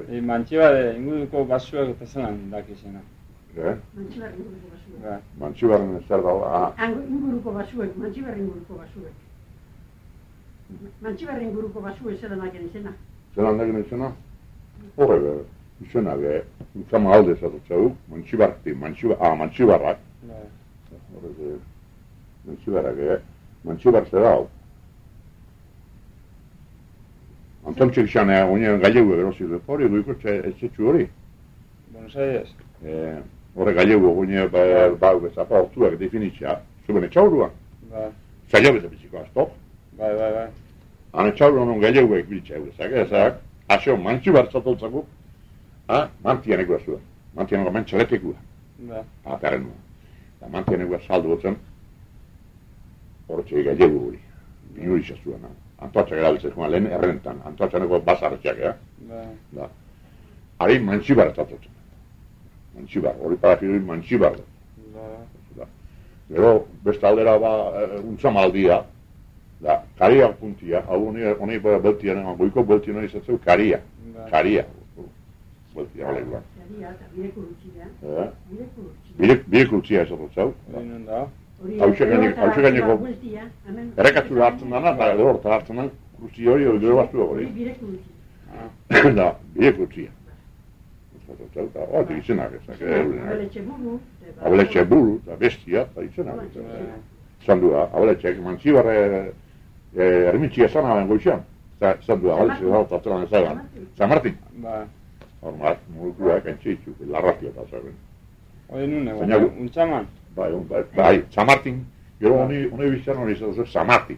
Mantxibare inguruko basuak eta zelan dakizena. Mantxibar inguruko basuak. Mantxibarren zer dago? Inguruko basuak, Mantxibar inguruko basuak. Mantxibar inguruko basuak zelan daken izena. Zelan daken izena? Horre, izena, utzama alde zatotzau, Mantxibarrak. Horre, Mantxibarrak, Mantxibar zer hau. Antontxek izan, oinen gallegu egerozik, hori duiko etxetxu hori. Buenos Aires. Horre gallegu, oinen bau bezapa hortuak definitzea, zuben etxauruan. Zaila bete biziko aztok. Bai. Han etxauruan on galleguek biltzea eurezak, ezak, asio Mantxibar zatotzako, mantianeko azua, mantianeko mentxaletekua. Ataren nua. Eta mantianeko saldu gotzen, horretxe gallegu hori, binuriz azuan. Antoatxak erabiltzen joan lehen errentan, Antoatxaneko bazarretxak, Ari Mantxibar zatotzen. Mantxibar, hori parafidu Mantxibar. Gero, beste aldera untzamaldia, karia puntia, hau honi beltian, goiko beltian hori zatzeu, karia. Beltia, hori guan. Karia, eta birekurutxia. Birekurutxia ezatzeu. Hau gaineko errekatzura hartzen dana, eta edo horta hartzen dana, kurutzi hori, gero bastu hori. Da, birekurutxia. Eta izenak ezak. Abeletxe buru, eta bestia, eta izenak. Zandua, abeletxeak Mantxibarre ermitxia zanaben goizan. Zandua, abeletxe da, zelan ezagan. San Martin. Hormat, murukuak entxeitzu, larrazio eta zaben. Hori nune, untzaman. Bai, San Martin, gero honi bizan hori zaten San Martin.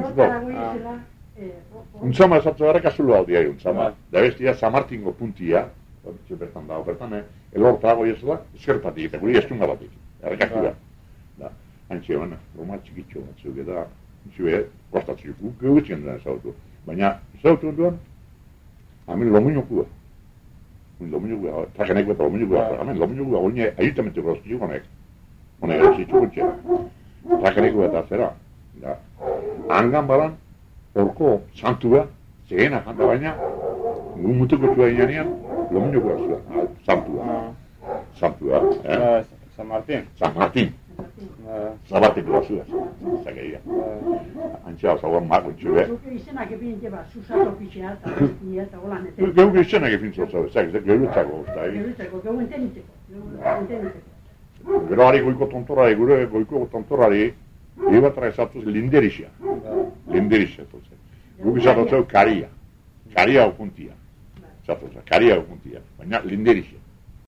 Untzama esatzu errekazulu hau diai untzama. Da bestia San Martingo puntia, bertan dago, bertan, elortago ezela, eskerpatik, eta guri estunga batik. Errekazula. Hantxe, Roma txikitxo batzuk, eta hantxe, kostatzuk, geutzen duen ezautu. Baina, ezautu duen, hamen lomuinokua. Lomuinokua, trajeneko eta lomuinokua, hamen lomuinokua, hori ayuntamentuko zitxuk honek. Honek zitxuk ontxe. Trajeneko eta zera. Hangan balan, horko santua, zegena janta baina, mutuko zua inanean, lomuinokua zua, santua. San Martin. San Martin. Zabatik grazua, zageia. Antxea, zauan mako txube. Izenak epin jeba, susato pixea, eta bestia, eta holan. Geu izenak epin zau, geurutzako. Geu entenitzeko. Gero hari goiko tontorari, gure goiko tontorari, ebatara esatuz linderixia. Linderixia, totzen. Guk izatotzeu karia. Karia opuntia. Esatuz, karia opuntia. Baina linderixia.